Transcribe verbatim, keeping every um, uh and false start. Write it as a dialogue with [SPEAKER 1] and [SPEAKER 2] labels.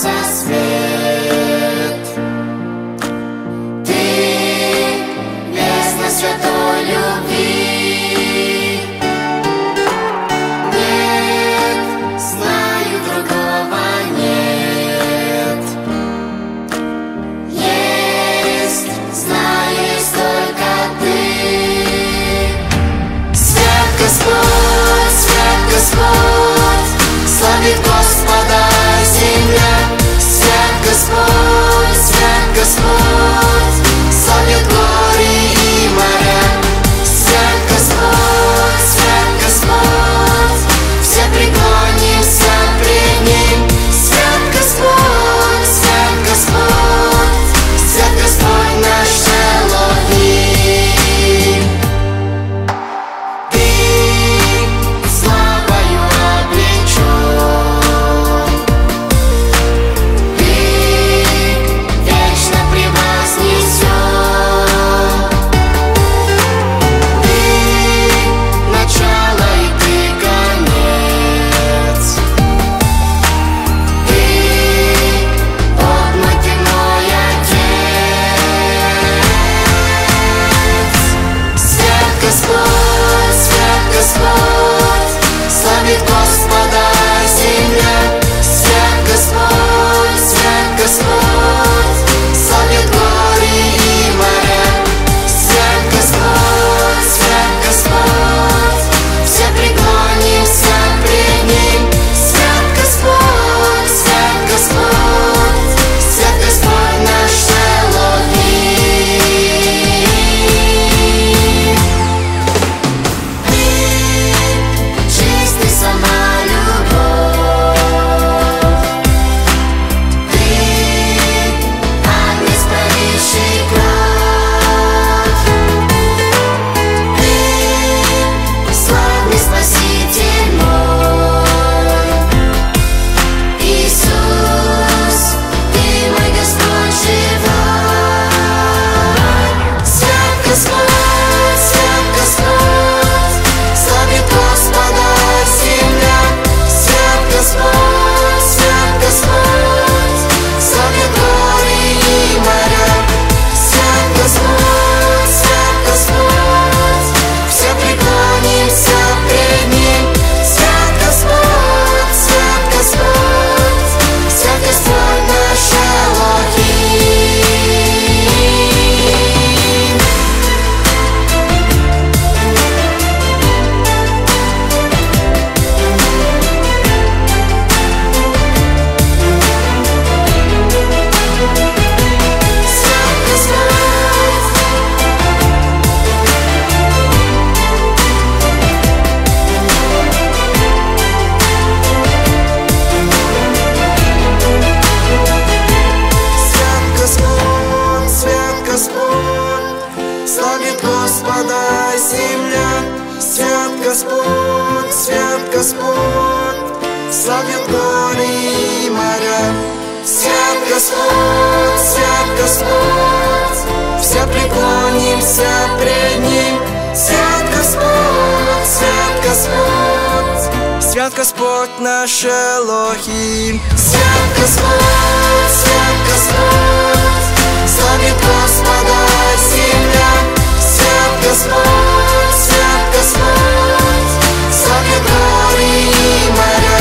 [SPEAKER 1] зажегся свет. Ты бездна святой любви. Нет, знаю, другого нет. Есть, знаю, есть только ты. Свят Господь, свят Господь, славит Господа земля. Свят Господь, свят Господь, славит горы и моря. Свят Господь, свят Господь, все преклонимся пред Ним. Свят Господь, свят Господь, свят Господь наш Элохим. Ты славою облечен, ты вечно превознесен. Ты начало и ты конец. Ты Бог мой, ты мой Отец. Свят Господь, свят Господь, славит Господа земля. Свят Господь, свят Господь, славит горы и моря. Свят Господь, свят Господь, все преклонимся пред Ним. Свят Господь, свят Господь, свят Господь наш Элохим. Ты чистый, сама любовь. Ты агнец, проливший кровь. Ты славный Спаситель мой. Иисус, Ты мой Господь живой. Свят Господь, свят Господь, славит Господа земля. Свят Господь, свят Господь, славит горы и моря. Свят Господь, свят Господь, все преклонимся пред Ним. Свят Господь, свят Господь, свят Господь наш Элохим. Свят Господь, свят Господь, свят Господь, славит Господа земля. Свят Господь, свят Господь, славит горы и моря. Свят Господь, свят Господь, все преклонимся пред Ним. Свят Господь, свят Господь, свят Господь наш Элохим. Свят Господь, свят Господь, славит Господа земля. Свят Господь, свят Господь, славит горы и моря.